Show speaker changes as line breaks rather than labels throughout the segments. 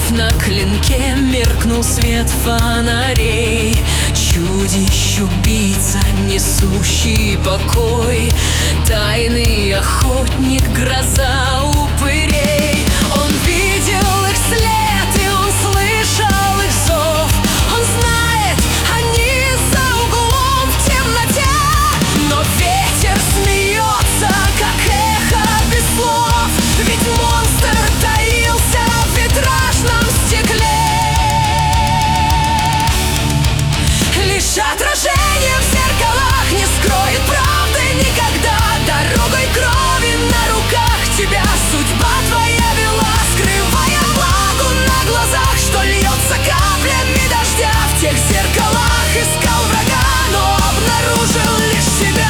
Вновь на клинке меркнул свет фонарей. Чудищ-убийца, несущий покой, тайный охотник, гроза упырей. Он видел их след, и он слышал их зов. Он знает, они за углом в темноте. Но ветер смеется, как эхо без слов. Ведь монстр таился в витражном стекле. Лишь отражение в зеркалах не скроет правды никогда. Дорогой крови на руках тебя судьба твоя вела, скрывая влагу на глазах, что льется каплями дождя. В тех зеркалах искал врага, но обнаружил лишь себя.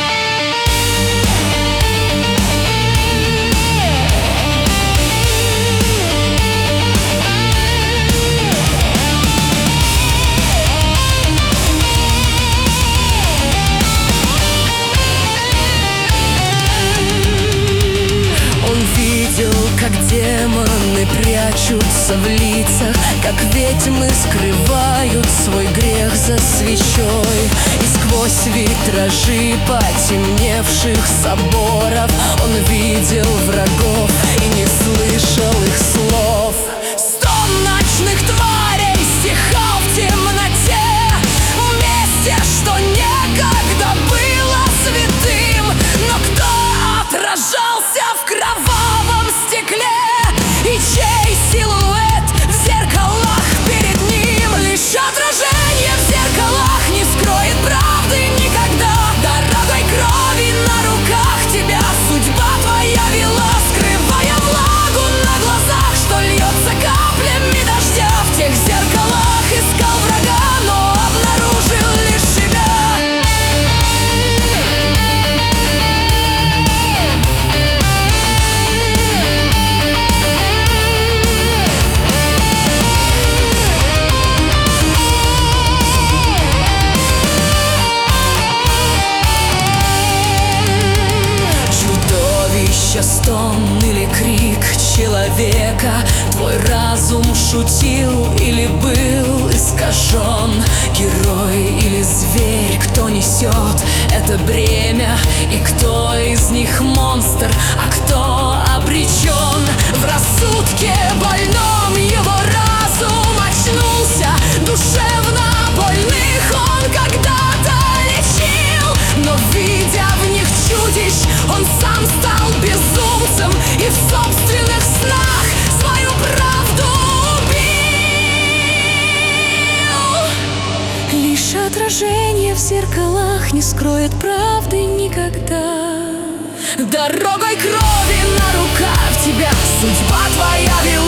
Как демоны прячутся в лицах, как ведьмы скрывают свой грех за свечой. И сквозь витражи потемневших соборов он видел врагов и не слышал их слов. Стон ночных тварей стихал в темноте, в месте, что некогда было святым. Но кто отражался в кровавом стекле, и чей силуэт в зеркалах перед ним? Лишь отражение в зеркалах не скроет правды никогда. Дорогой крови на руках тебя судьба твоя вела, скрывая влагу на глазах, что льется каплями дождя. В тех зеркалах искал врага, но обнаружил лишь себя. Стон или крик человека, твой разум шутил или был искажен? Герой или зверь, кто несет это бремя? И кто из них монстр, а кто обречен? В рассудке больном его разум очнулся, душевно больных он когда-то лечил. Но видя в них чудищ, он сам стал безумцем и в собственных снах свою правду убил. Лишь отражение в зеркалах не скроет правды никогда. Дорогой крови на руках тебя судьба твоя вела,